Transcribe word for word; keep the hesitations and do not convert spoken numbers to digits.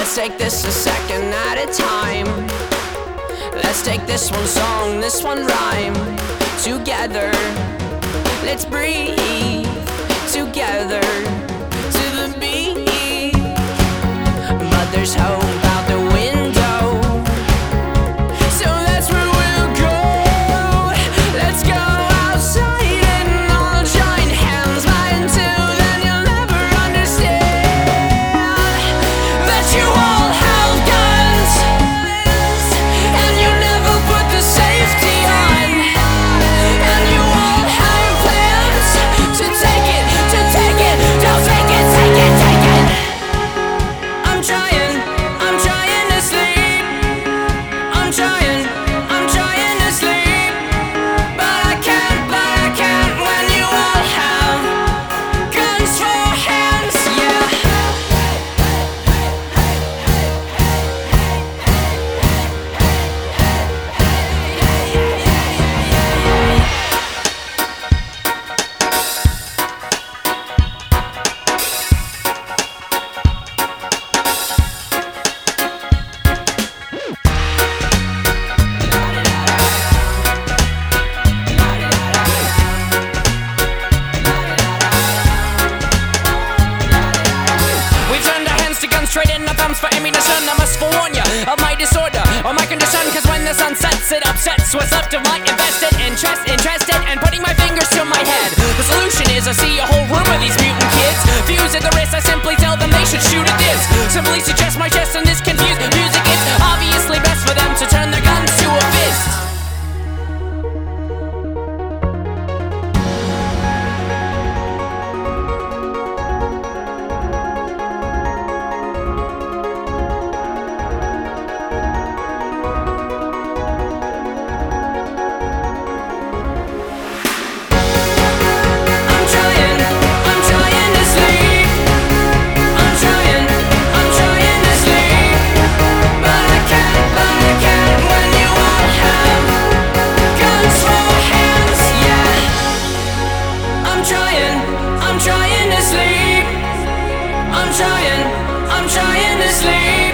Let's take this a second at a time. Let's take this one song, this one rhyme together. Let's breathe together to the beat. Mother's hope out the window, so that's where we'll go. Let's go outside and all join hands, but until then you'll never understand that you all have guns and you never put the safety on, and you all have plans to take it, to take it, don't take it, take it, take it. I'm trying, I'm trying to sleep. I'm trying, I'm trying to sleep, but I can't, but I can't when you all have guns for hands, yeah. We turned our hands to guns, trading our thumbs for ammunition. I must forewarn ya of my disorder or my condition, cause when the sun sets, it upsets what's left of my invested interest, interested, and putting my fingers to my head. The solution is I see a whole room of these mutant kids. Fuse at the wrist, I simply tell them they should shoot at this. Simply suggest my chest and this confused music. It's obviously best for them to turn their guns to a fist. I'm trying, I'm trying to sleep. I'm trying, I'm trying to sleep, but I can't, but I can't when you all have guns for hands, yeah. I'm trying, I'm trying to sleep. I'm trying, I'm trying to sleep.